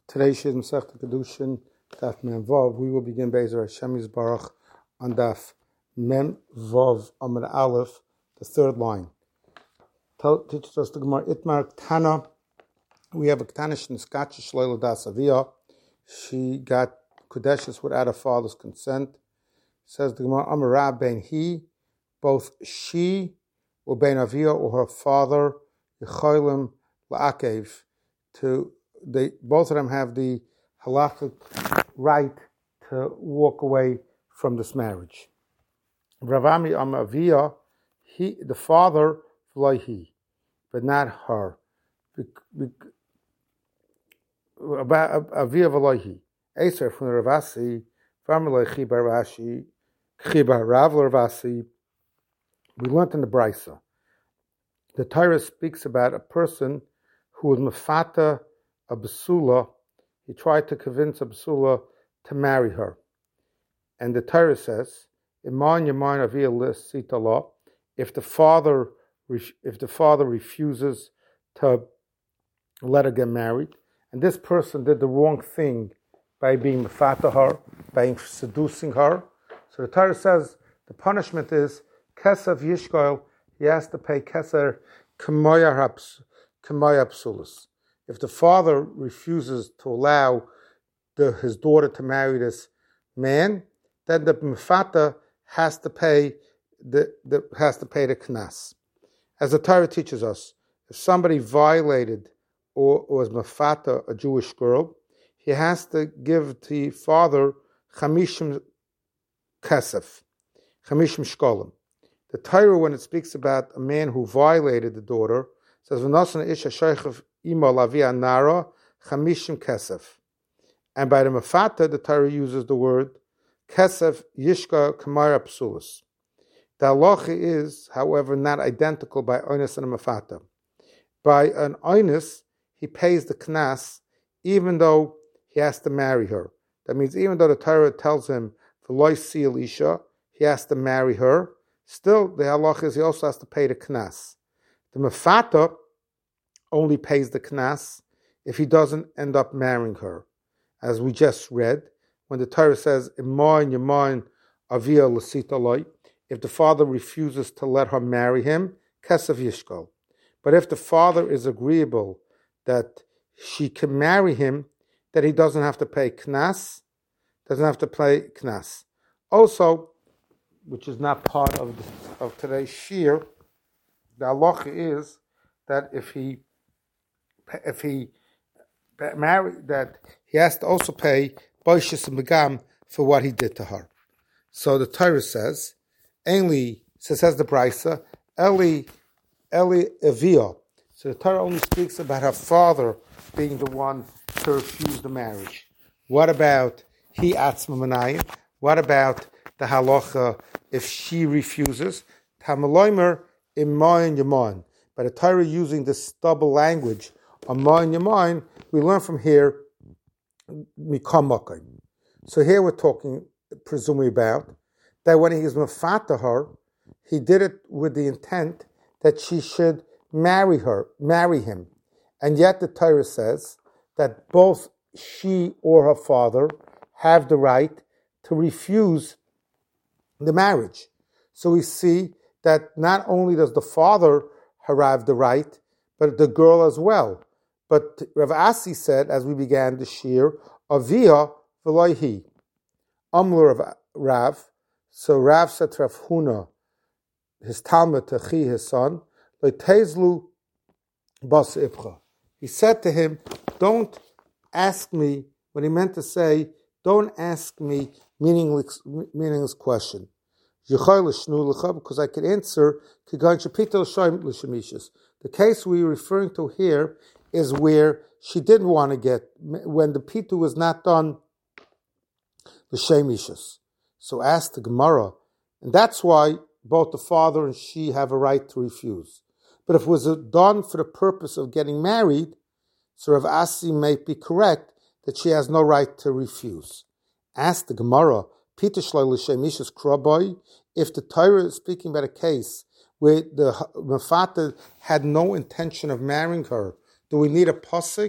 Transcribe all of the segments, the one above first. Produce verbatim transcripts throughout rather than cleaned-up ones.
Today's Shir Masechta Kedushin, Daf Mem Vav. We will begin Be'ezer Hashem Yisbarach on Daf Mem Vav Amud Aleph, the third line. Tell, teaches us the Gemara Itmar Tana. We have a Ktanish Niskach Shloilo Das Aviyah. She got Kodeshes without her father's consent. Says the Gemara Amar Rab Ben He, both she or Ben Aviyah or her father Yecholim La'akev to They both of them have the halakhic right to walk away from this marriage. Ravami Am Aviyah, he the father he, but not her. Aviyah v'loihi. Eser from the Ravasi, family chibar Rashi, chibar Rav Ravasi. We learned in the Brisa. The Torah speaks about a person who was mafata a basula. He tried to convince a basula to marry her. And the Torah says, Iman Yaman Aviyah L'Sitala, if the father if the father refuses to let her get married, and this person did the wrong thing by being mafata her, by seducing her. So the Torah says the punishment is Kesav Yishkoil, he has to pay Keser K'moya Psulus. If the father refuses to allow the, his daughter to marry this man, then the mafata has to pay the, the has to pay the knas. As the Torah teaches us, if somebody violated or, or was mafata a Jewish girl, he has to give the father chamishim kesef, chamishim shkolim. The Torah, when it speaks about a man who violated the daughter, says v'nasan isha sheichav ima lavia nara chamishim kesef. And by the mafata, the Torah uses the word kesef yishka kamara psulus. The halacha is, however, not identical by oinus and a mafata. By an oinus, he pays the knas, even though he has to marry her. That means even though the Torah tells him v'loi seal isha, he has to marry her. Still, the halacha is he also has to pay the knas. The mafata only pays the knas if he doesn't end up marrying her. As we just read, when the Torah says, Iman Yaman Aviyah L'Sitaloi, if the father refuses to let her marry him, Kesav Yishkol. But if the father is agreeable that she can marry him, that he doesn't have to pay knas, doesn't have to pay knas. Also, which is not part of the, of today's shir, the halacha is that if he if he married, that he has to also pay boishis and begam for what he did to her. So the Torah says, only so says the Brisa, Eli Eli Aviyah. So the Torah only speaks about her father being the one to refuse the marriage. What about he atzma manayim? What about the halacha if she refuses? Tamaloimer imayin yaman. By the Torah using this double language, imayin yaman, we learn from here mikam makim. So here we're talking, presumably, about that when he is mafata her, he did it with the intent that she should marry her, marry him. And yet the Torah says that both she or her father have the right to refuse the marriage. So we see that not only does the father have the right, but the girl as well. But Rav Asi said, as we began the shir, Aviyah v'loihi. Amr Rav Rav. So Rav said to Rav Huna, his Talmud to Chi, his son, Leitezlu bas ibcha. He said to him, don't ask me, what he meant to say, don't ask me meaningless, meaningless question. Because I could answer, the case we're referring to here is where she didn't want to get, when the pitu was not done, l'shemishus. So ask the Gemara, and that's why both the father and she have a right to refuse. But if it was done for the purpose of getting married, so Rav Asi may be correct that she has no right to refuse. Ask the Gemara, if the Torah is speaking about a case where the mafata had no intention of marrying her, do we need a pasuk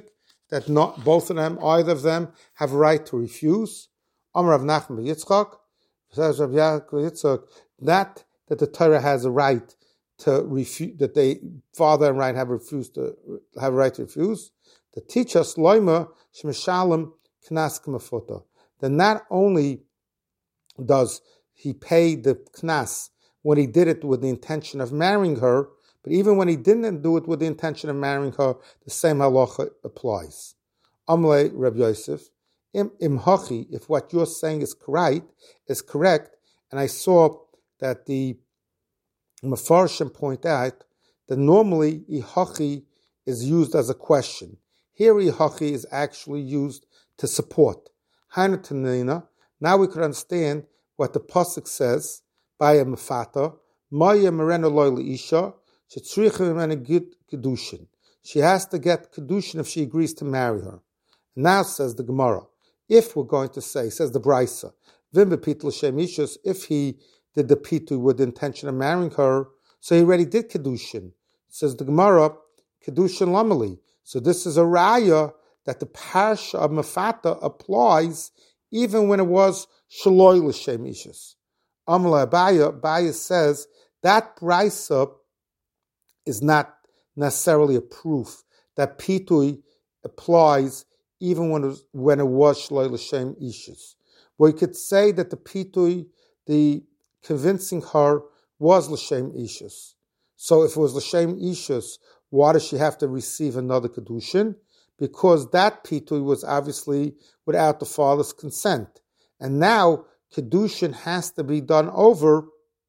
that not both of them, either of them, have a right to refuse. Amar Rav Nachman ben Yitzchak, says Rav Yaakov Yitzchak, not that the Torah has a right to refuse, that they, father and right have refused to have a right to refuse. To teach us loima shemeshalem knas k'mafota. Then not only does he pay the knas when he did it with the intention of marrying her, but even when he didn't do it with the intention of marrying her, the same halacha applies. Amle Reb Yosef, im imhachi, if what you're saying is correct, is correct, and I saw that the Mefarshim point out that normally ihachi is used as a question. Here ihachi is actually used to support. Hanatanina. Now we could understand what the pasuk says by a mefata. Maya merena loyli isha shetzricha merena git kedushin. She has to get kedushin if she agrees to marry her. Now says the Gemara, if we're going to say, says the Brisa, vim bepit l'shem ishus, if he did the pitu with the intention of marrying her, so he already did kedushin. Says the Gemara, kedushin lamali. So this is a raya that the parsha of mefata applies even when it was shaloi l'shem ishus. Amala Abaya, Abaya says that brisa is not necessarily a proof that pitui applies even when it was, when it was shaloi l'shem ishus. We could say that the pitui, the convincing her, was l'shem ishus. So if it was l'shem ishus, why does she have to receive another kedushin? Because that pitui was obviously without the father's consent. And now kedushin has to be done over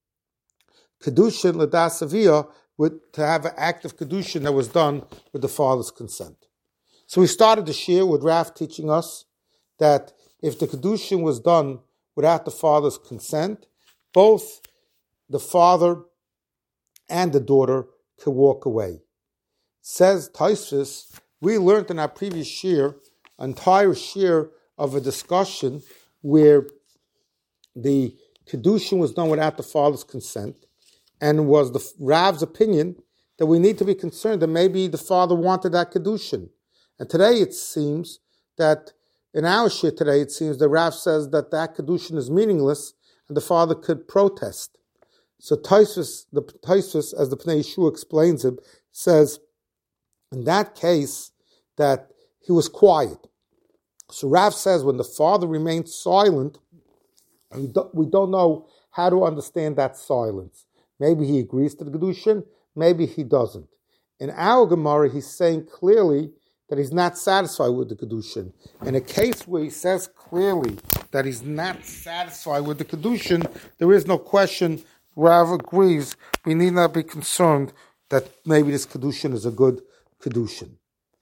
kedushin l'das aviyah, with to have an act of kedushin that was done with the father's consent. So we started the shir with Raf teaching us that if the kedushin was done without the father's consent, both the father and the daughter could walk away. Says Tosfos, we learned in our previous shir, an entire shir of a discussion where the kedushin was done without the father's consent, and was the Rav's opinion that we need to be concerned that maybe the father wanted that kedushin. And today it seems that, in our shir today, it seems the Rav says that that kedushin is meaningless and the father could protest. So Tosfos, the Tosfos, as the Pnei Yeshua explains it, says, in that case, that he was quiet. So Rav says when the father remained silent, we don't, we don't know how to understand that silence. Maybe he agrees to the kedushin, maybe he doesn't. In our Gemara, he's saying clearly that he's not satisfied with the kedushin. In a case where he says clearly that he's not satisfied with the kedushin, there is no question. Rav agrees. We need not be concerned that maybe this kedushin is a good kedushin.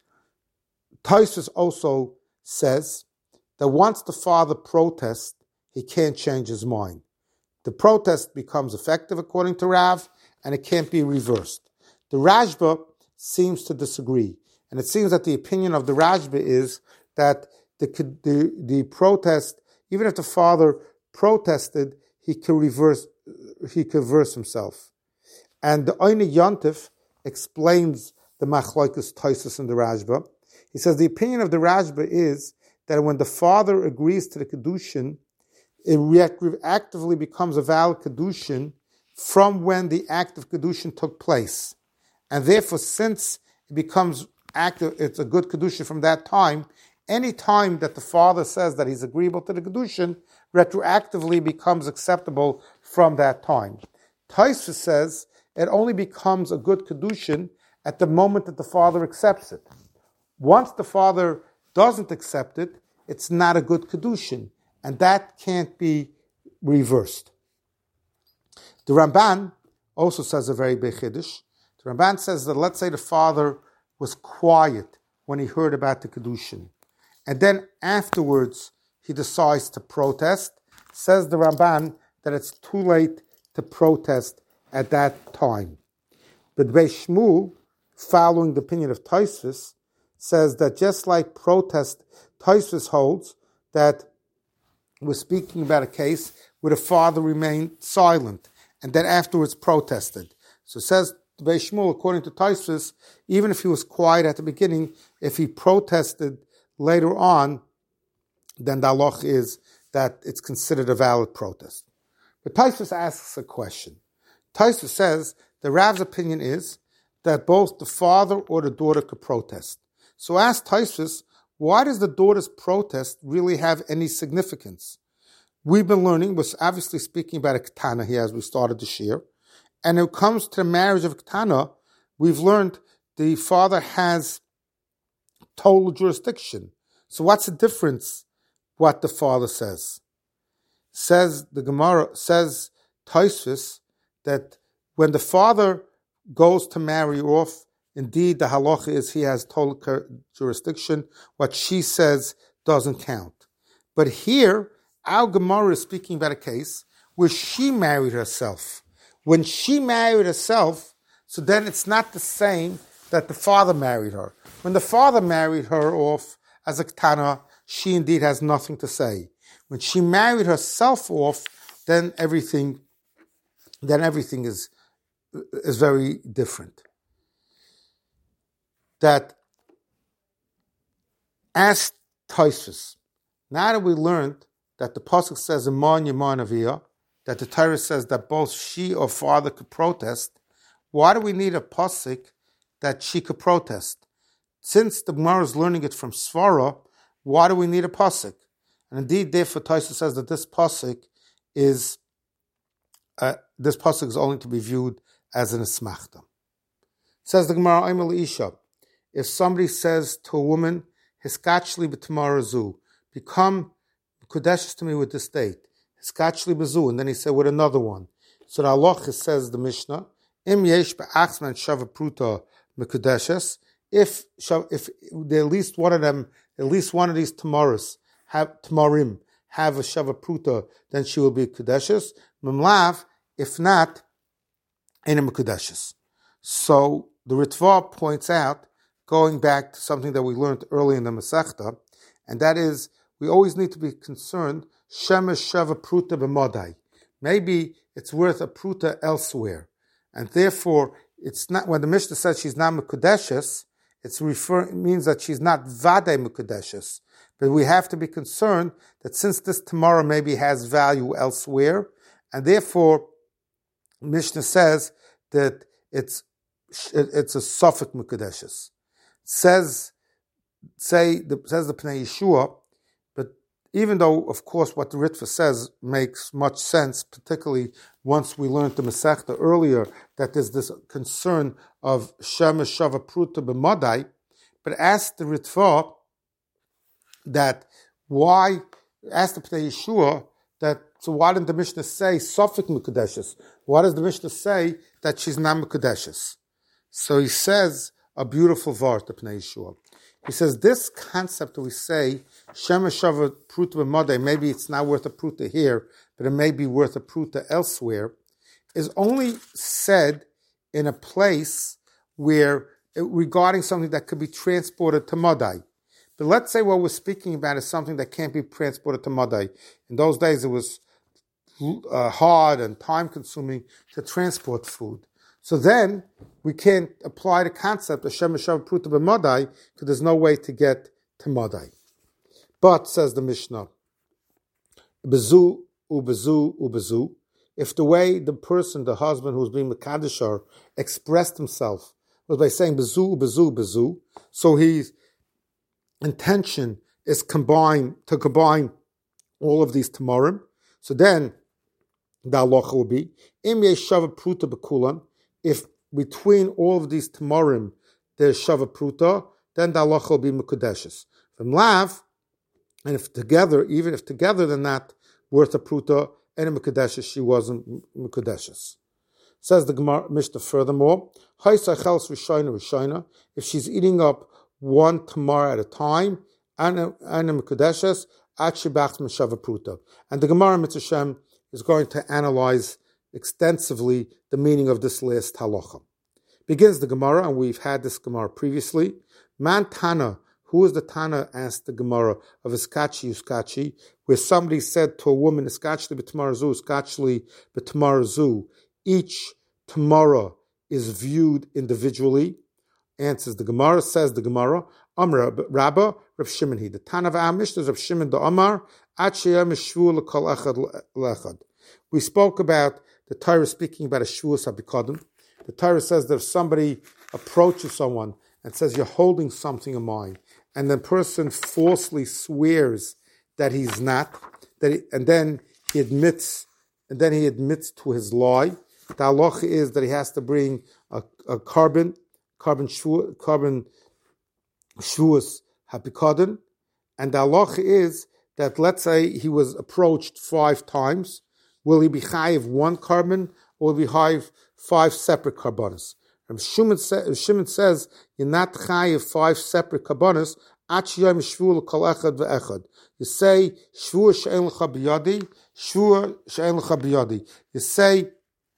Tosfos also says that once the father protests, he can't change his mind. The protest becomes effective according to Rav, and it can't be reversed. The Rashba seems to disagree, and it seems that the opinion of the Rashba is that the the, the protest, even if the father protested, he could reverse he could reverse himself. And the Oine Yontif explains the Machlokes Tosfos and the Rashba. He says the opinion of the Rashba is that when the father agrees to the kedushin, it reactively becomes a valid kedushin from when the act of kedushin took place, and therefore, since it becomes active, it's a good kedushin from that time. Any time that the father says that he's agreeable to the kedushin, retroactively becomes acceptable from that time. Tosfos says it only becomes a good kedushin at the moment that the father accepts it. Once the father doesn't accept it, it's not a good kedushin, and that can't be reversed. The Ramban also says a very big chiddush. The Ramban says that let's say the father was quiet when he heard about the kedushin, and then afterwards he decides to protest. Says the Ramban that it's too late to protest at that time. But Beis Shmuel, following the opinion of Tosfos, says that just like protest, Tosfos holds that we're speaking about a case where the father remained silent and then afterwards protested. So it says the Beis Shmuel, according to Tosfos, even if he was quiet at the beginning, if he protested later on, then the halach is that it's considered a valid protest. But Tosfos asks a question. Tosfos says the Rav's opinion is that both the father or the daughter could protest. So ask Tosfos, why does the daughter's protest really have any significance? We've been learning, was obviously speaking about a ketana here as we started this year, and when it comes to the marriage of a ketana, we've learned the father has total jurisdiction. So what's the difference what the father says? Says the Gemara, says Tosfos, that when the father goes to marry off, indeed the halacha is he has total jurisdiction. What she says doesn't count. But here, our Gemara is speaking about a case where she married herself. When she married herself, so then it's not the same that the father married her. When the father married her off as a ketana, she indeed has nothing to say. When she married herself off, then everything, then everything is is very different. That as Tosfos, now that we learned that the pasuk says Iman Yaman Aviyah, that the Torah says that both she or father could protest, why do we need a pasuk that she could protest? Since the Gemara is learning it from Svara, why do we need a pasuk? And indeed, therefore, Tosfos says that this pasuk is uh, this pasuk is only to be viewed as an asmachta. Says the Gemara, Aimel Isha, if somebody says to a woman, Hiskachli b'tamara zu, become Kodesh to me with this date, Hiskachli b'zu, and then he said with another one. So the halacha says the Mishnah, Im yesh be'achsman shava pruta mekodeshes, if if at least one of them, at least one of these tamaras have tamarim have a shava pruta, then she will be kodeshes. Memlav, if not, ain't a mekodeshes. So the Ritva points out, going back to something that we learned early in the Masechta, and that is we always need to be concerned. Shemesh shava pruta b'modai. Maybe it's worth a pruta elsewhere, and therefore it's not. When the Mishnah says she's not mekudeshes, it's refer it means that she's not vadei mekudeshes. But we have to be concerned that since this Tamara maybe has value elsewhere, and therefore Mishnah says that it's it's a suffix mekudeshes. Says say the says the Pnei Yeshua. Even though, of course, what the Ritva says makes much sense, particularly once we learned the Masechta earlier, that there's this concern of Shemesh Shava Pruta b'Madai, but ask the Ritva that why, ask the Pnei Yeshua that, so why didn't the Mishnah say Sofik Mekudeshes? Why does the Mishnah say that she's not Mekudeshes? So he says a beautiful vart, the Pnei Yeshua. He says this concept that we say Shemesh Shava Pruta b'Madai, maybe it's not worth a pruta here, but it may be worth a pruta elsewhere, is only said in a place where regarding something that could be transported to Madai. But let's say what we're speaking about is something that can't be transported to Madai. In those days, it was uh, hard and time-consuming to transport food. So then we can't apply the concept of Shemesh Shava Pruta b'Madai because there's no way to get to Madai. But, says the Mishnah, Bezu ubezu ubezu, if the way the person, the husband who's being Mekadeshar, expressed himself was by saying Bezu ubezu bezu, so his intention is combined to combine all of these tamarim, so then the halacha will be Im yesh shava pruta b'kulan, if between all of these tamarim there's shava pruta, then the halacha will be mekudeshes. From lav, and if together, even if together they're not worth a pruta, and a mekudeshes, she wasn't mekudeshes. Says the Gemara Mishnah furthermore, if she's eating up one tamar at a time, and a mekudeshes, achibach shava pruta. And the Gemara Mitzvah Shem is going to analyze extensively the meaning of this last halacha. Begins the Gemara, and we've had this Gemara previously. Man Tana, who is the Tana, asked the Gemara of Iskachi Uskachi, where somebody said to a woman, Iskachli b'tamarazu, Iskachli b'tamarazu, each Tamara is viewed individually? Answers the Gemara, says the Gemara, Amra Rabba, Rav Shimon he. The Tan of our Mishnah is Rav Shimon the Amar, Achiyam Shvu l'kol echad l'echad. We spoke about the Torah speaking about a Shvuas HaBikodim. The Torah says that if somebody approaches someone and says, you're holding something in mind, and the person falsely swears that he's not, that he, and then he admits, and then he admits to his lie, the halacha is that he has to bring a, a carbon, carbon shvu, carbon shvuas hapikoden, and the halacha is that, let's say he was approached five times, will he be chayiv one carbon, or will he be chayiv five separate carbonas? And Shimon, say, Shimon says, you're not chayiv five separate carbonas, achiyam shvu l'kol echad ve'echad. You say, shvu she'en l'cha b'yadi, shvu she'en l'cha b'yadi. You say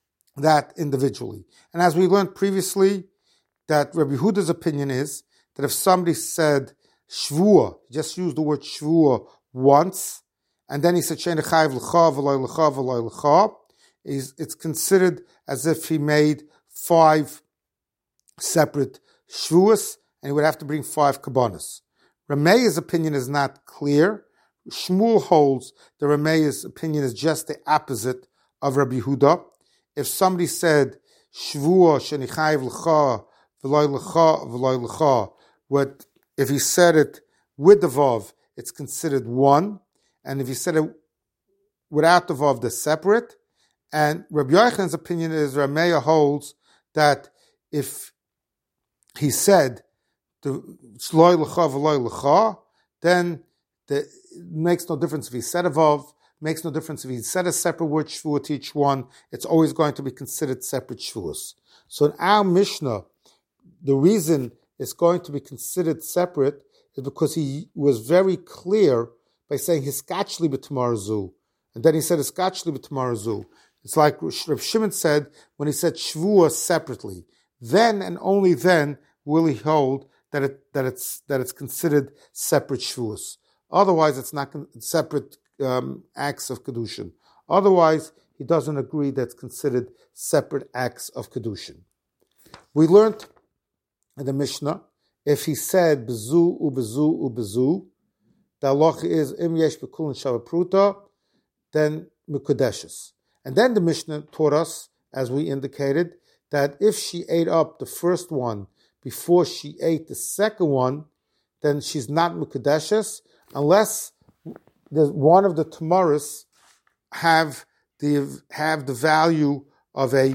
that individually. And as we learned previously, that Rabbi Yehuda's opinion is that if somebody said shvua, just used the word shvua once, and then he said she'en chayiv l'cha v'loy l'cha v'loy l'cha, it's considered as if he made five separate shvuas, and he would have to bring five kabbanas. Rameya's opinion is not clear. Shmuel holds the Rameya's opinion is just the opposite of Rabbi Yehuda. If somebody said shvua shenichayiv l'cha v'loy l'cha v'loy l'cha, what if he said it with the vav, it's considered one, and if he said it without the vav, they're separate. And Rabbi Yochanan's opinion is Rameya holds that if he said the shloy l'cha v'loy l'cha, then the, it makes no difference if he said a vav, makes no difference if he said a separate word shvuah to each one, it's always going to be considered separate shvuahs. So in our Mishnah, the reason it's going to be considered separate is because he was very clear by saying hiskachli b'tamarazu, and then he said hiskachli b'tamarazu. It's like Rav Shimon said when he said shvuah separately. Then and only then will he hold that it that it's that it's considered separate shvuas. Otherwise, it's not con- separate um, acts of kedushin. Otherwise, he doesn't agree that it's considered separate acts of kedushin. We learned in the Mishnah, if he said bezu ubezu ubezu, the halacha is im yesh bekulin shavapruta, then mikudeshes. And then the Mishnah taught us, as we indicated, that if she ate up the first one before she ate the second one, then she's not Mukadeshes, unless the, one of the Tamaris have the have the value of a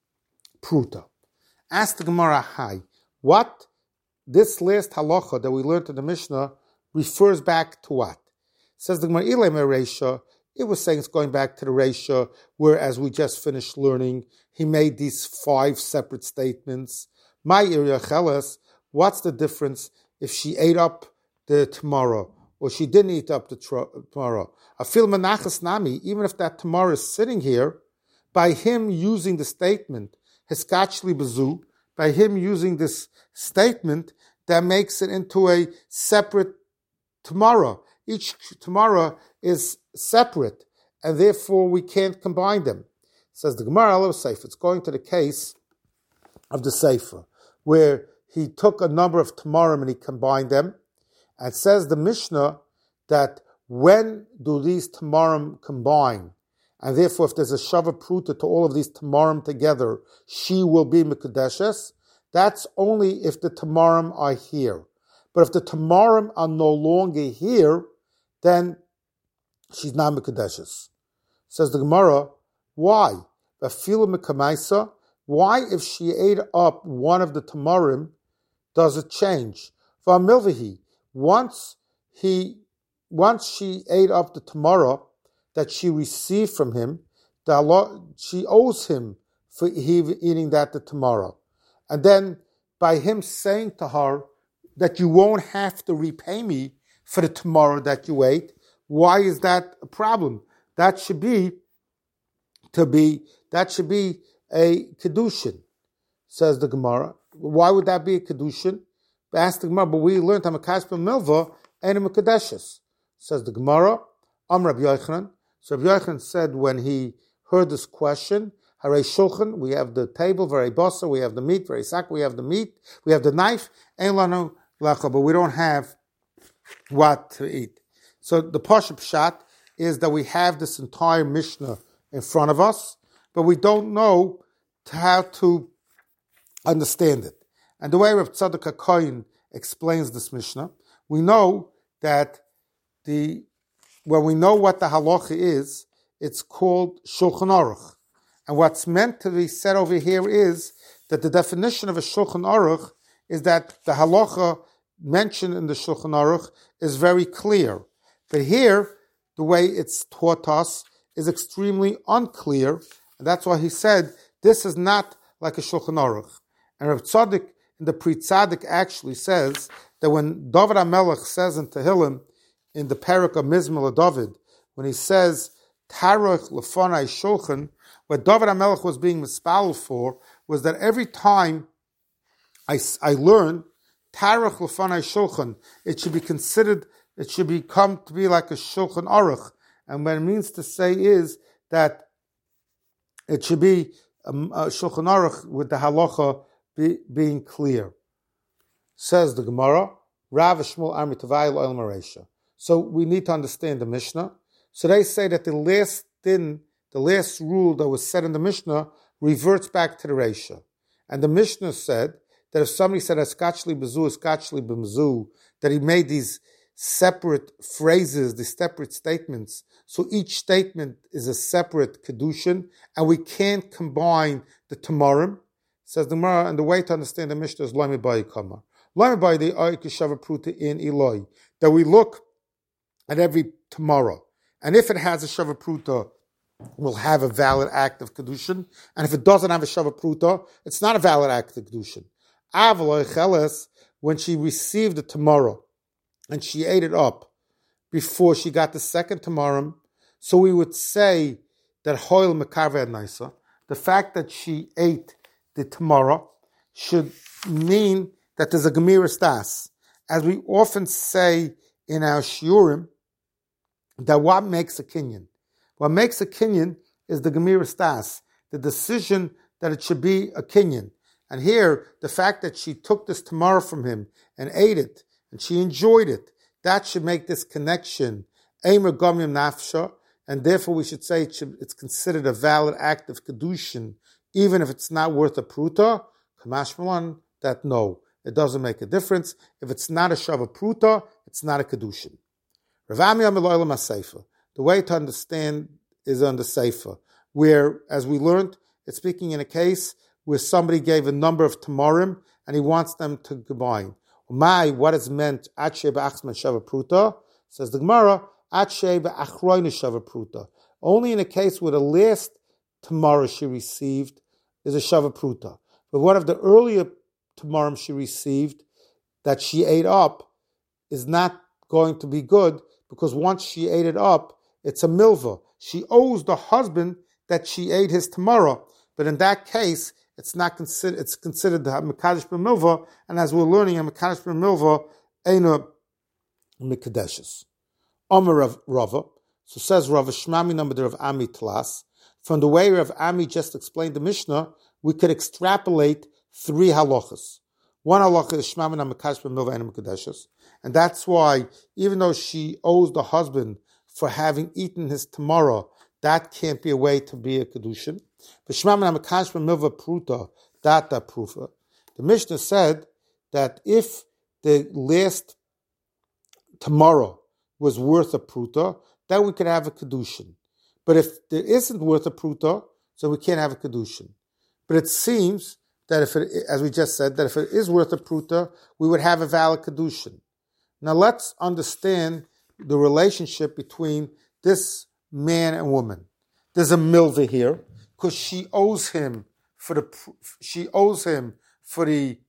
Pruta. Ask the Gemara, hi, what this last halacha that we learned in the Mishnah refers back to what? Says the Gemara, Ilay Mereisha, it was saying it's going back to the Reisha, where, as we just finished learning, he made these five separate statements. My area cheles, what's the difference if she ate up the tomorrow or she didn't eat up the tomorrow? I feel menachas nami, even if that tomorrow is sitting here, by him using the statement, hiskachli bezu, by him using this statement, that makes it into a separate tomorrow. Each tomorrow is separate, and therefore we can't combine them. Says the Gemara, Allah Sefer. It's going to the case of the Sefer, where he took a number of Tamarim and he combined them. And says the Mishnah that when do these Tamarim combine? And therefore, if there's a Shava Pruta to all of these Tamarim together, she will be Mekudeshes. That's only if the Tamarim are here. But if the Tamarim are no longer here, then she's not Mekudeshes. Says the Gemara, why? Why, if she ate up one of the Tamarim, does it change? Once he, once she ate up the Tamara that she received from him, she owes him for eating that the Tamara. And then by him saying to her that you won't have to repay me for the Tamara that you ate, why is that a problem? That should be to be that should be a kedushin, says the Gemara. Why would that be a kedushin? Ask the Gemara, but we learned Hamakash Milva and Makadeshes. Says the Gemara, Am Rabbi Yochanan. So Rabbi Yochanan said when he heard this question, Hare shulchan, we have the table, very bossa, we have the meat, very sak, we have the meat, we have the knife, ein lanu lacha, but we don't have what to eat. So the Pashup Pshat is that we have this entire Mishnah in front of us, but we don't know how to understand it. And the way Rav Tzadok HaKohen explains this Mishnah, we know that the when we know what the halacha is, it's called Shulchan Aruch. And what's meant to be said over here is that the definition of a Shulchan Aruch is that the halacha mentioned in the Shulchan Aruch is very clear. But here, the way it's taught us is extremely unclear, and that's why he said, this is not like a Shulchan Aruch. And Rav Tzadok in the Pri Tzadik actually says that when David HaMelech says in Tehillim, in the parak of Mizmor David, when he says, Tarach Lefonai Shulchan, what David HaMelech was being mispalel for was that every time I, I learn Tarach Lefonai Shulchan, it should be considered, it should become to be like a Shulchan Aruch. And what it means to say is that it should be a, a Shulchan Aruch with the halacha be, being clear. Says the Gemara, Rav Shmuel Armi Tavai L'Olam Maresha. So we need to understand the Mishnah. So they say that the last din, the last rule that was said in the Mishnah reverts back to the Reisha. And the Mishnah said that if somebody said Eskachli Bezu, Eskachli B'mzu, that he made these separate phrases, these separate statements. So each statement is a separate Kedushin, and we can't combine the Tamarim. Says the Gemara, and the way to understand the Mishnah is Lomi Bayi Kamar. Lomi Bayi the Oikishava Pruta in Eloi. That we look at every tomorrow. And if it has a Shava Pruta, we'll have a valid act of Kedushin. And if it doesn't have a Shava Pruta, it's not a valid act of Kedushin. Avaloi Cheles, when she received the tomorrow, and she ate it up before she got the second tomorrow, so we would say that Hoil Mekaveh Naisa, the fact that she ate the tomorrow should mean that there's a Gemira Stas. As we often say in our Shiurim, that what makes a kinyan? What makes a kinyan is the Gemira Stas, the decision that it should be a kinyan. And here, the fact that she took this tomorrow from him and ate it, and she enjoyed it, that should make this connection Eimer Gomyim Nafsha, and therefore we should say it should, it's considered a valid act of Kedushin, even if it's not worth a pruta. Kamash Malan, that no, it doesn't make a difference. If it's not a Shava Pruta, it's not a Kedushin. Rav Ami Amiloyla Maseifa. The way to understand is on the Seifa, where, as we learned, it's speaking in a case where somebody gave a number of Tamarim and he wants them to combine. My, what is meant, Atshe Ba'achman Shava Pruta, says the Gemara, Atshe Ba'achroina Shava Pruta. Only in a case where the last Tamara she received is a Shava Pruta. But one of the earlier Tamarim she received that she ate up is not going to be good, because once she ate it up, it's a milva. She owes the husband that she ate his Tamara. But in that case, it's not considered, it's considered the Mekadesh B'milva, and as we're learning, a Mekadesh B'milva ain't a Mekadeshes. Omer of Rava, so says Rava Shmami number of Ami Tlas. From the way Rav Ami just explained the Mishnah, we could extrapolate three halachas. One halacha is Shmami na Mekadesh B'milva ain't a Mekadeshes, and that's why, even though she owes the husband for having eaten his Tamara, that can't be a way to be a Kedushin. But Shmami na Mekadesh B'milva Pruta, Data Prufa. The Mishnah said that if the last Tamara was worth a Pruta, then we could have a Kedushin. But if there isn't worth a Pruta, so we can't have a Kedushin. But it seems that if it, as we just said, that if it is worth a Pruta, we would have a valid Kedushin. Now let's understand the relationship between this man and woman. There's a milva here, because she owes him for the she owes him for the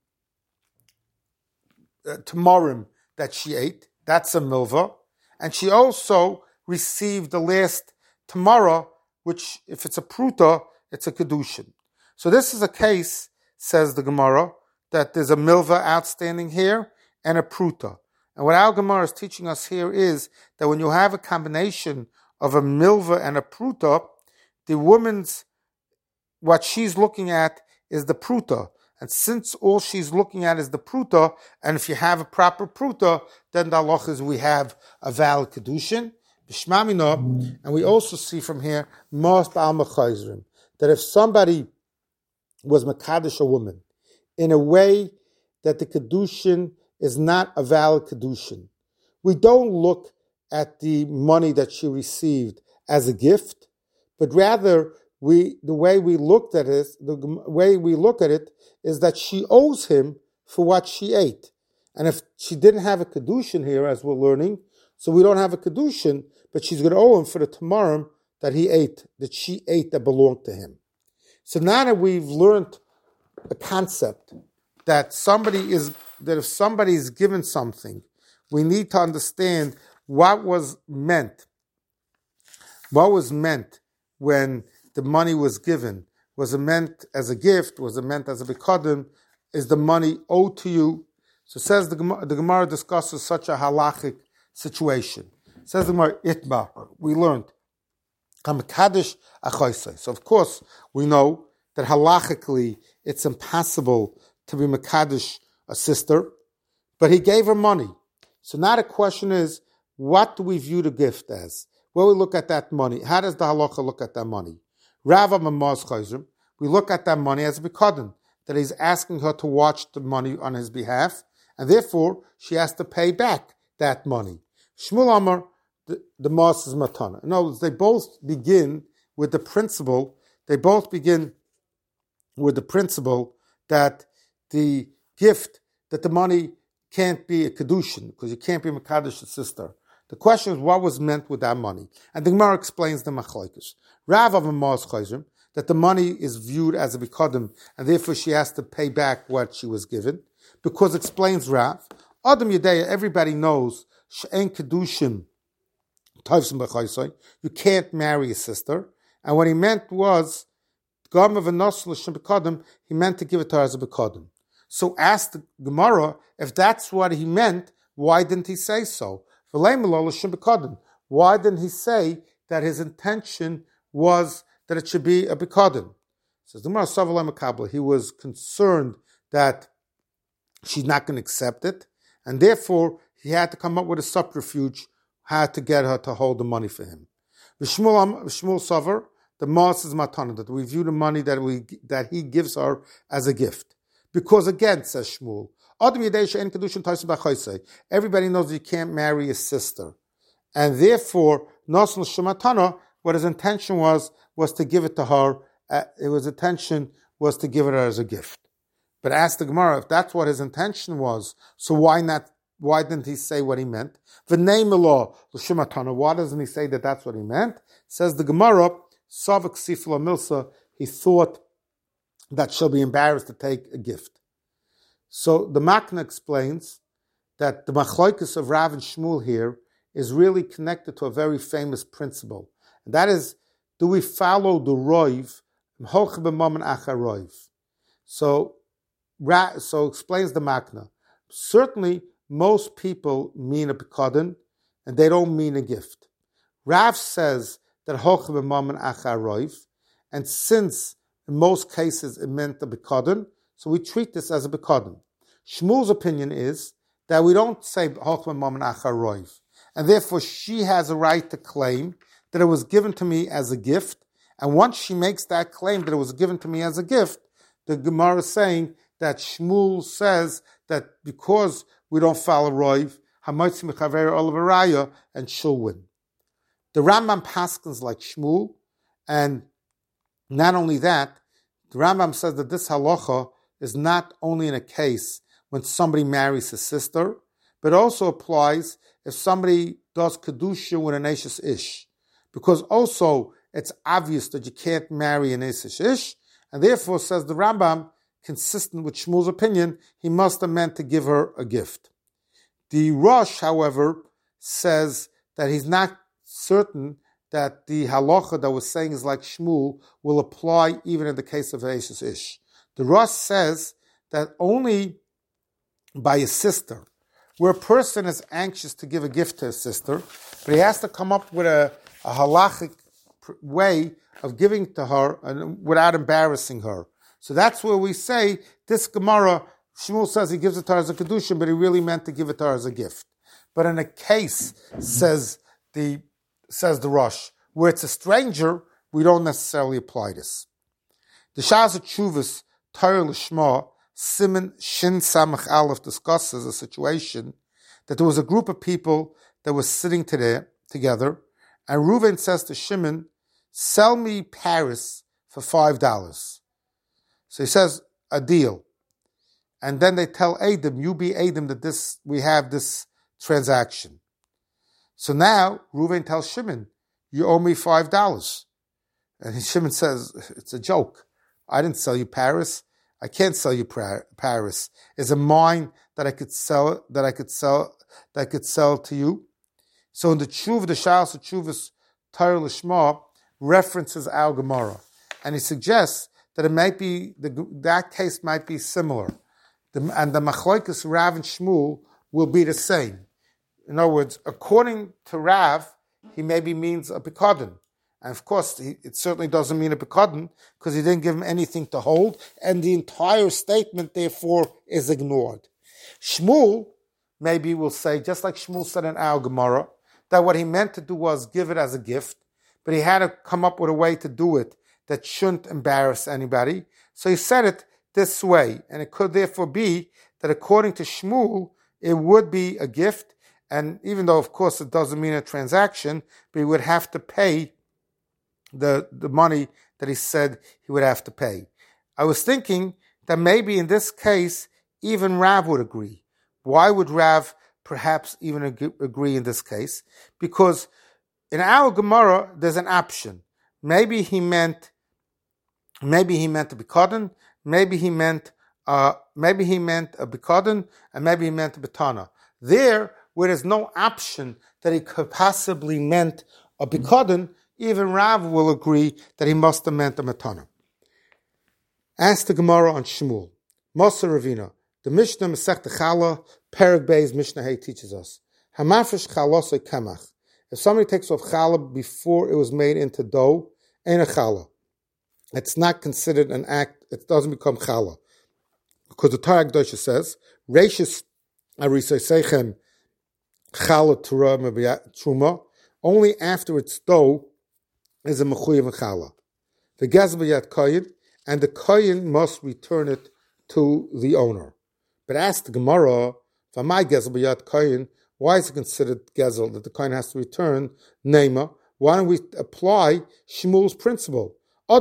uh, tamarim that she ate. That's a milva, and she also received the last tamara, which, if it's a pruta, it's a kedushin. So this is a case, says the Gemara, that there's a milva outstanding here and a pruta. And what our Gemara is teaching us here is that when you have a combination of a milva and a pruta, the woman's what she's looking at is the pruta. And since all she's looking at is the pruta, and if you have a proper pruta, then the halach is we have a valid kedushin, b'shmamina, and we also see from here, mas ba'al mechayzrim, that if somebody was mekadosh a woman in a way that the kedushin is not a valid kedushin, we don't look at the money that she received as a gift, but rather we the way we looked at it, the way we look at it is that she owes him for what she ate. And if she didn't have a kedushin here, as we're learning, so we don't have a kedushin, but she's going to owe him for the tamarim that he ate, that she ate that belonged to him. So now that we've learned a concept that somebody is that if somebody is given something, we need to understand what was meant. What was meant when the money was given? Was it meant as a gift? Was it meant as a bikodim? Is the money owed to you? So it says the Gemara, the Gemara discusses such a halachic situation. It says the Gemara, itba, we learned. So of course we know that halachically it's impossible to be mekadosh a sister, but he gave her money. So now the question is, what do we view the gift as? Well, we look at that money. How does the halacha look at that money? Rava Mamaz Chayzrim, we look at that money as a bikodim, that he's asking her to watch the money on his behalf, and therefore she has to pay back that money. Shmuel Amar, the, the mas is matana. In other words, they both begin with the principle, they both begin with the principle that the gift, that the money can't be a kedushin, because you can't be mekadosh a sister. The question is, what was meant with that money? And the Gemara explains the machlokes. Rav of Maz Chayzrim, that the money is viewed as a bikodim, and therefore she has to pay back what she was given, because explains Rav, Adam Yedeya, everybody knows, she'en kedushin, tovsim b'chaysai, you can't marry a sister, and what he meant was, Gam of a nosel l'shem b'kodim, he meant to give it to her as a bikodim. So ask the Gemara, if that's what he meant, why didn't he say so? Why didn't he say that his intention was that it should be a bikodim? Says the Gemara, he was concerned that she's not going to accept it, and therefore he had to come up with a subterfuge how to get her to hold the money for him. Shmuel Savar, the mas is matana, that we view the money that we that he gives her as a gift. Because again, says Shmuel, everybody knows you can't marry a sister. And therefore, Nosl Shematana, what his intention was, was to give it to her. Uh, his intention was to give it her as a gift. But ask the Gemara, if that's what his intention was, so why not? Why didn't he say what he meant? V'nei l'shematana. Why doesn't he say that that's what he meant? Says the Gemara, Savak Sifla Milsa, he thought that she'll be embarrassed to take a gift. So the Makna explains that the machlokes of Rav and Shmuel here is really connected to a very famous principle. And that is, do we follow the Roiv? So, so explains the Makna. Certainly, most people mean a bikodim, and they don't mean a gift. Rav says that hoch b'mamen achar roiv, and since in most cases it meant a bikodim, so we treat this as a bikodim. Shmuel's opinion is that we don't say hoch b'mamen achar roiv, and therefore she has a right to claim that it was given to me as a gift, and once she makes that claim that it was given to me as a gift, the Gemara is saying that Shmuel says that because we don't follow Roiv, Hamoitzi Mechaver Olavaraya, and she'll win. The Rambam paskins like Shmuel, and not only that, the Rambam says that this halacha is not only in a case when somebody marries his sister, but also applies if somebody does kedusha with an Eshes Ish, because also it's obvious that you can't marry an Eshes Ish, and therefore, says the Rambam, consistent with Shmuel's opinion, he must have meant to give her a gift. The Rosh, however, says that he's not certain that the halacha that we're saying is like Shmuel will apply even in the case of Eshes Ish. The Rosh says that only by a sister, where a person is anxious to give a gift to his sister, but he has to come up with a, a halachic way of giving to her and without embarrassing her. So that's where we say this Gemara, Shmuel says he gives it to her as a kedusha, but he really meant to give it to her as a gift. But in a case, says the says the Rosh, where it's a stranger, we don't necessarily apply this. The Shas Chuvas Torah Lishma Siman Shin Samach Aleph discusses a situation that there was a group of people that was sitting today, together, and Reuven says to Shimon, "Sell me Paris for five dollars." So he says a deal, and then they tell Adam, "You be Adam that this we have this transaction." So now Reuven tells Shimon, "You owe me five dollars," and Shimon says, "It's a joke. I didn't sell you Paris. I can't sell you Paris. Is it mine that I could sell that I could sell that I could sell to you?" So in the Tshuva, the Shas Chuvas Torah Lishma references our Gemara, and he suggests that it might be the, that case might be similar, the, and the Machlokes Rav and Shmuel will be the same. In other words, according to Rav, he maybe means a pikadon. And of course, he, it certainly doesn't mean a pikadon because he didn't give him anything to hold, and the entire statement, therefore, is ignored. Shmuel maybe will say, just like Shmuel said in our Gemara, that what he meant to do was give it as a gift, but he had to come up with a way to do it that shouldn't embarrass anybody. So he said it this way, and it could therefore be that according to Shmuel, it would be a gift, and even though, of course, it doesn't mean a transaction, but he would have to pay the, the money that he said he would have to pay. I was thinking that maybe in this case, even Rav would agree. Why would Rav perhaps even ag- agree in this case? Because in our Gemara, there's an option. Maybe he meant, maybe he meant a bikadon, maybe he meant, uh, maybe he meant a bikadon, and maybe he meant a betana. There, where there's no option that he could possibly meant a bikadon, even Rav will agree that he must have meant a matana. Ask the Gemara on Shmuel. Moser Ravina. The Mishnah Masech Chala, Perek Beis Mishnah Hay teaches us. Hamafish chalosei kamach. If somebody takes off challah before it was made into dough, ain't a challah. It's not considered an act, it doesn't become challah. Because the Torah Kedosha says, Reishis Arisosechem challah truma, only after it's dough is a mechuyev and challah. The gezbayat koyin, and the koyin must return it to the owner. But ask the Gemara, V'mai gezbayat koyin, why is it considered gezel that the koyin has to return? Nema, why don't we apply Shmuel's principle?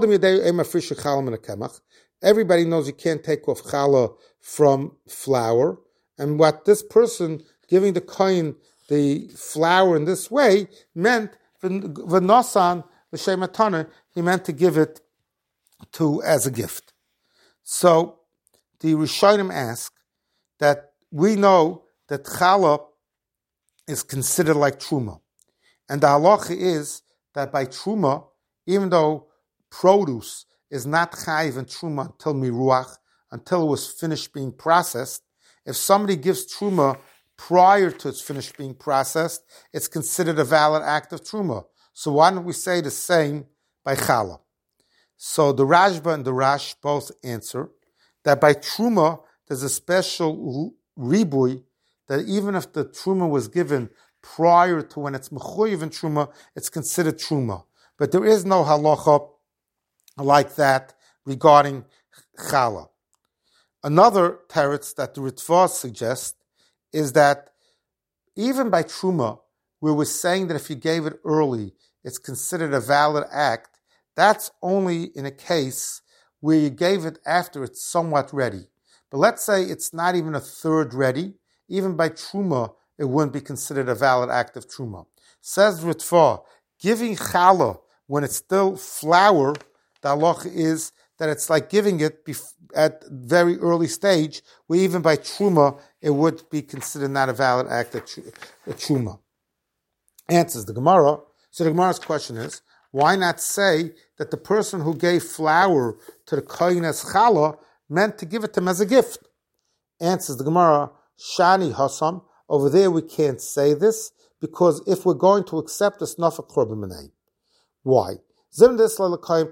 Everybody knows you can't take off challah from flour, and what this person giving the koyin the flour in this way meant v'nosan l'shem matana, he meant to give it to as a gift. So the Rishonim ask that we know that challah is considered like truma, and the halacha is that by truma, even though produce is not chayiv and truma until miruach, until it was finished being processed, if somebody gives truma prior to its finished being processed, it's considered a valid act of truma. So why don't we say the same by challah? So the Rashba and the Rash both answer that by truma there's a special ribui that even if the truma was given prior to when it's mechuyev in truma, it's considered truma. But there is no halacha like that regarding challah. Another teretz that the Ritva suggests is that even by truma, where we're saying that if you gave it early, it's considered a valid act, that's only in a case where you gave it after it's somewhat ready. But let's say it's not even a third ready, even by truma, it wouldn't be considered a valid act of truma. Says Ritva, giving challah when it's still flour, the halacha is that it's like giving it bef- at very early stage, where even by truma, it would be considered not a valid act of truma. Answers the Gemara. So the Gemara's question is, why not say that the person who gave flour to the kohen as challah meant to give it to him as a gift? Answers the Gemara, Shani Hasam, over there we can't say this, because if we're going to accept this nafak korban minay. Why? Let's say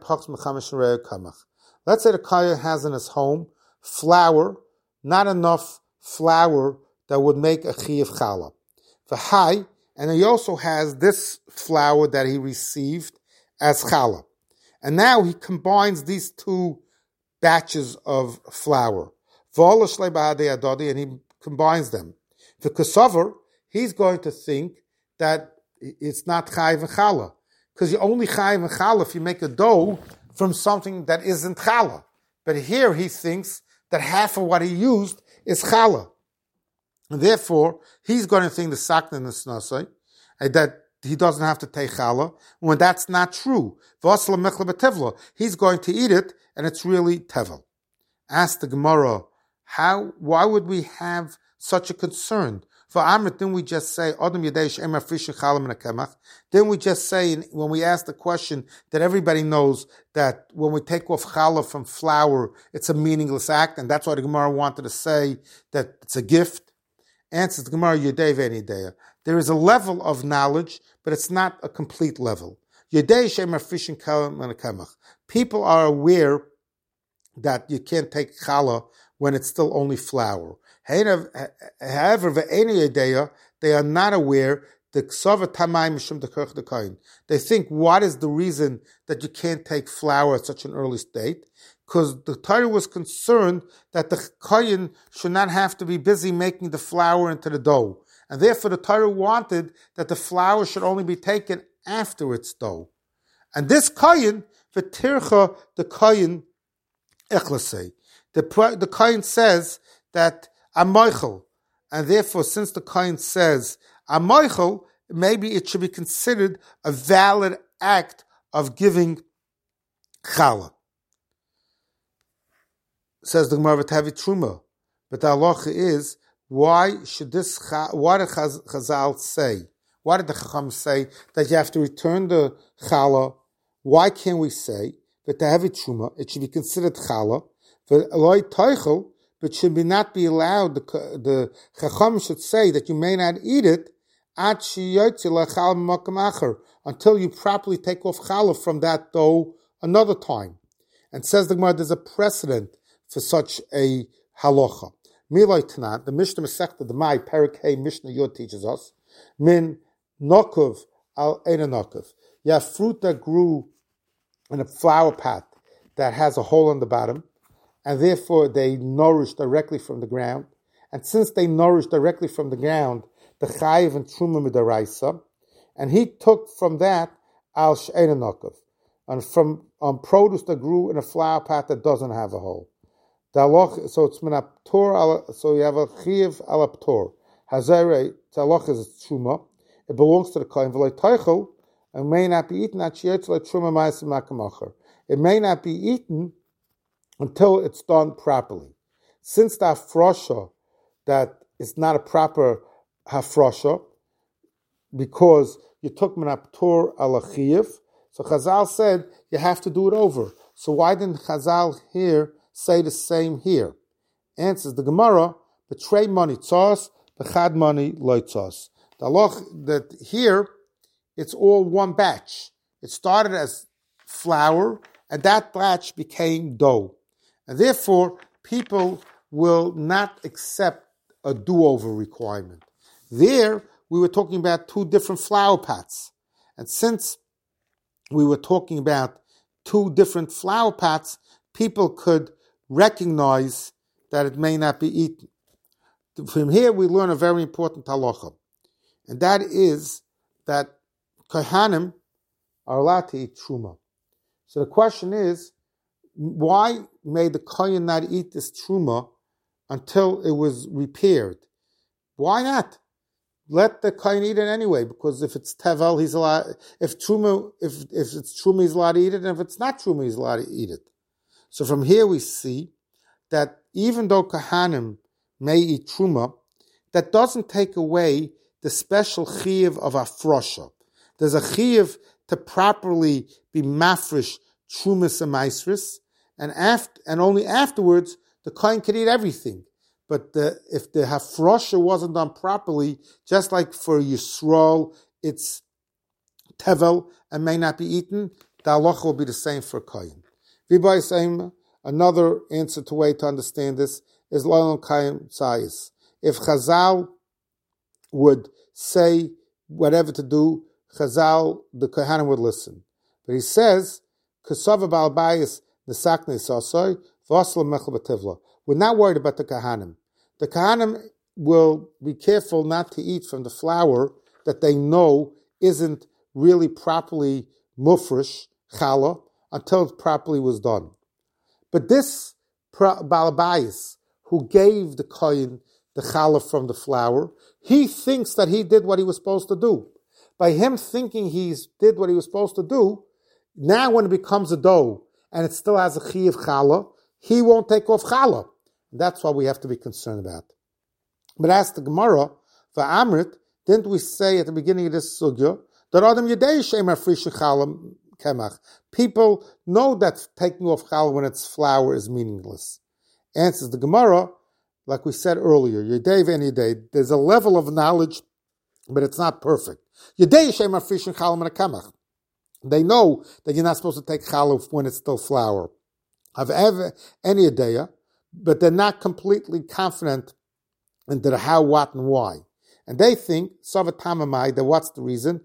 the kohen has in his home flour, not enough flour that would make a chiyav challah. V'hai, and he also has this flour that he received as challah. And now he combines these two batches of flour. And he combines them. The kasavar, he's going to think that it's not chayiv and challah. Because you only chayiv and challah if you make a dough from something that isn't challah. But here he thinks that half of what he used is challah. And therefore, he's going to think the sakna and the snasai, that he doesn't have to take challah, when that's not true. He's going to eat it, and it's really tevel. Ask the Gemara, how, why would we have such a concern? For Amrit, didn't we just say, didn't we just say, when we ask the question, that everybody knows that when we take off challah from flour, it's a meaningless act, and that's why the Gemara wanted to say that it's a gift? Answers the Gemara, Yodei ve'enideya. There is a level of knowledge, but it's not a complete level. People are aware that you can't take challah when it's still only flour. However, they are not aware the They think, what is the reason that you can't take flour at such an early state? Because the Torah was concerned that the kohen should not have to be busy making the flour into the dough. And therefore the Torah wanted that the flour should only be taken after its dough. And this kohen, v'tircha, the kohen, echlasei. The, the kohen says that amoichel. And therefore, since the kohen says amoichel, maybe it should be considered a valid act of giving challah. Says the Gemara, v'tavi truma. But the halacha is, why should this, why did Chazal say, why did the Chacham say that you have to return the challah? Why can't we say, v'tavi truma, it should be considered challah, v'eloi teichel, but should be not be allowed, the, the Chacham should say that you may not eat it, until you properly take off challah from that dough another time. And says the Gemara, there's a precedent for such a halacha. Miloi Tanat, the Mishnah Masechta, the Mai, Perik Hey, Mishnah Yod teaches us, min nokov al eina nokov. You have fruit that grew in a flower pot that has a hole in the bottom, and therefore they nourish directly from the ground. And since they nourish directly from the ground, the chayiv and truma midaraisa, and he took from that al she'eina nokov, and from um, produce that grew in a flower pot that doesn't have a hole. The so it's minaptor, so you have a chiv alaptor. Hazare, the halacha is truma. It belongs to the kohen. V'lo teichel, and may not be eaten at sheyetz le truma ma'asim makamacher. It may not be eaten until it's done properly. Since the hafrosha, that is not a proper hafrosha, because you took minaptor ala chiv, so Chazal said you have to do it over. So why didn't Chazal here say the same here? Answers the Gemara, betray money tzos, bechad money loy tzos. The halach that here, it's all one batch. It started as flour, and that batch became dough. And therefore, people will not accept a do-over requirement. There, we were talking about two different flour pots. And since we were talking about two different flour pots, people could recognize that it may not be eaten. From here we learn a very important halacha, and that is that kohanim are allowed to eat truma. So the question is, why may the kohen not eat this truma until it was repaired? Why not? Let the kohen eat it anyway, because if it's tevel, he's allowed. If truma, if if it's truma, he's allowed to eat it, and if it's not truma, he's allowed to eat it. So from here we see that even though kohanim may eat truma, that doesn't take away the special chiyuv of afrosha. There's a chiyuv to properly be mafresh trumas and maisris, and after, and only afterwards the kohen can eat everything. But the, if the hafrosha wasn't done properly, just like for Yisrael, it's tevel and may not be eaten, the halacha will be the same for kohen. V'bay saying another answer to way to understand this is loyal kaim sayis. If Chazal would say whatever to do, Chazal, the Kohanim would listen. But he says, Kesava Balbayis Nesakne Sasoy, Vasla Mechel Bativla. We're not worried about the Kohanim. The Kohanim will be careful not to eat from the flour that they know isn't really properly mufresh, challah, until it properly was done. But this Balbayis, who gave the kohen the challah from the flour, he thinks that he did what he was supposed to do. By him thinking he did what he was supposed to do, now when it becomes a dough and it still has a chi of challah, he won't take off challah. That's what we have to be concerned about. But as the Gemara, for Amrit, didn't we say at the beginning of this sugya that Adam Yedei Shem Afrish Challah Kemach? People know that taking off challah when it's flour is meaningless. Answers the Gemara, like we said earlier, Yedei and Yedei, there's a level of knowledge, but it's not perfect. Yedei Shem Afrish Challah Kemach. They know that you're not supposed to take challah when it's still flour. Have ever any idea, but they're not completely confident into the how, what, and why. And they think, Savatamamai, that what's the reason?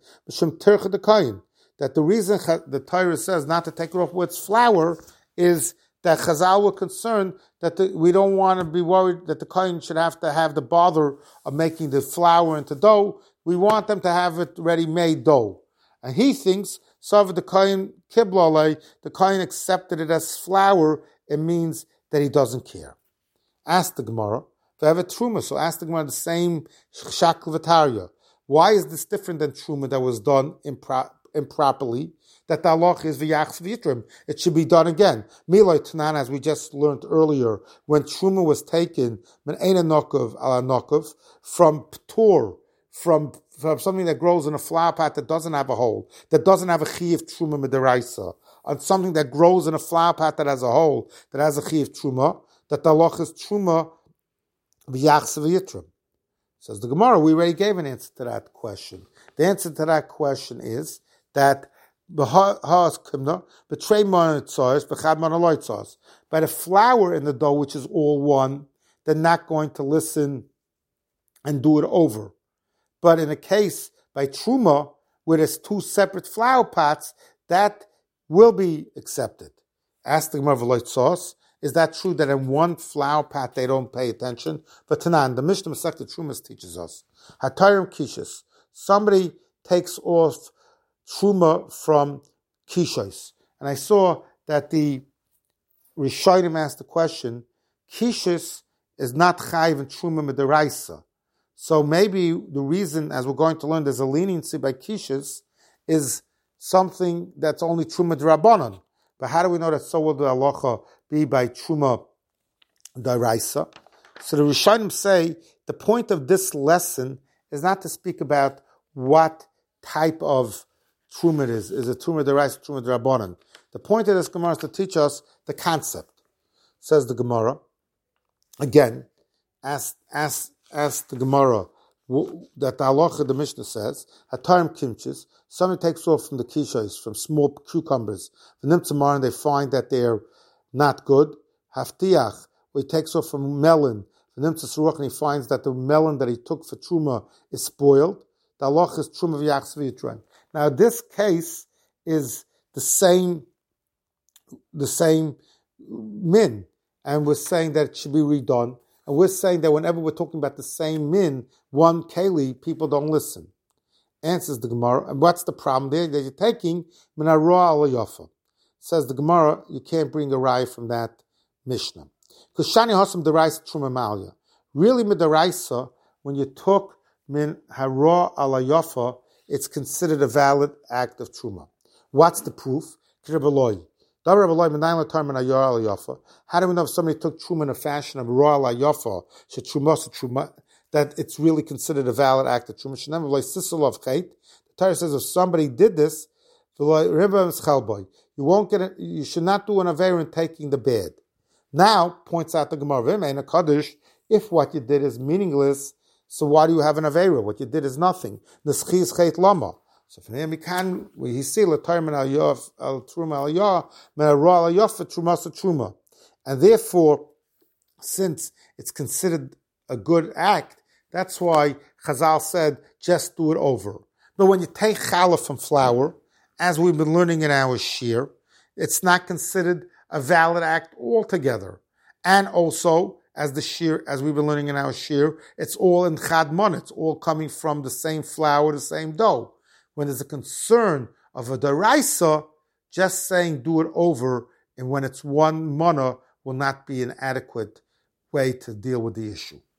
That the reason the Torah says not to take it off with flour is that Chazal were concerned that the, we don't want to be worried that the kohen should have to have the bother of making the flour into dough. We want them to have it ready-made dough. And he thinks, Sav the kohen kiblalei, the kohen accepted it as flour, it means that he doesn't care. Ask the Gemara, they have a truma, so ask the Gemara the same shakl v'tarya. Why is this different than truma that was done impro- improperly? That the halach is v'yachs v'yitrim. It should be done again. Miloi tanan, as we just learned earlier, when truma was taken, men eina nokov ala nokov, from ptur, from, from something that grows in a flower pot that doesn't have a hole, that doesn't have a chi of truma midaraisa, on something that grows in a flower pot that has a hole, that has a chi of truma, that the halach is truma v'yachs v'yitrim. Says the Gemara, we already gave an answer to that question. The answer to that question is that by the flour in the dough, which is all one, they're not going to listen and do it over. But in a case by truma, where there's two separate flour pots, that will be accepted. Ask the Gemara v'loy tzos. Is that true that in one flour pot they don't pay attention? But Tanan, the Mishnah Masechta Trumas teaches us. Hatarim kishas. Somebody takes off truma from kishos. And I saw that the Rishonim asked the question, kishas is not chayiv and truma midaraisa. So maybe the reason, as we're going to learn, there's a leniency by kishas is something that's only truma d'Rabbanan. But how do we know that so will the halacha be by truma d'Oraisa? So the Rishonim say the point of this lesson is not to speak about what type of truma it is. Is it truma d'Oraisa, truma d'Rabbanan? The point of this Gemara is to teach us the concept. Says the Gemara. Again, ask, ask, ask the Gemara that the halacha, the Mishnah says, hatarim kimchis, somebody takes off from the kishos, from small cucumbers, and then they find that they're not good. Haftiach, where he takes off from melon, and then and he finds that the melon that he took for truma is spoiled. The halacha is truma v'yachs v'yitrim. Now this case is the same, the same min, and we're saying that it should be redone. And we're saying that whenever we're talking about the same min, one keli, people don't listen. Answers the Gemara. And what's the problem there? That you're taking minarah ala yafa. Says the Gemara, you can't bring a raya from that Mishnah. Because shani hasam deraisa truma malya. Really midaraisa, when you took min hara ala yafa, it's considered a valid act of truma. What's the proof? Kiribaloy. How do we know if somebody took truma in a fashion of royal yafa, that it's really considered a valid act of truma? The Torah says if somebody did this, you won't get it. You should not do an aver in taking the bed. Now points out the Gemara, if what you did is meaningless, so why do you have an avera? What you did is nothing. So from here we can we see the time al yof al truma al yah me'ara al yof truma truma, and therefore, since it's considered a good act, that's why Chazal said just do it over. But when you take challah from flour, as we've been learning in our shir, it's not considered a valid act altogether. And also, as the shir, as we've been learning in our shir, it's all in chad mon, it's all coming from the same flour, the same dough. When there's a concern of a deraisa, just saying do it over, and when it's one mana will not be an adequate way to deal with the issue.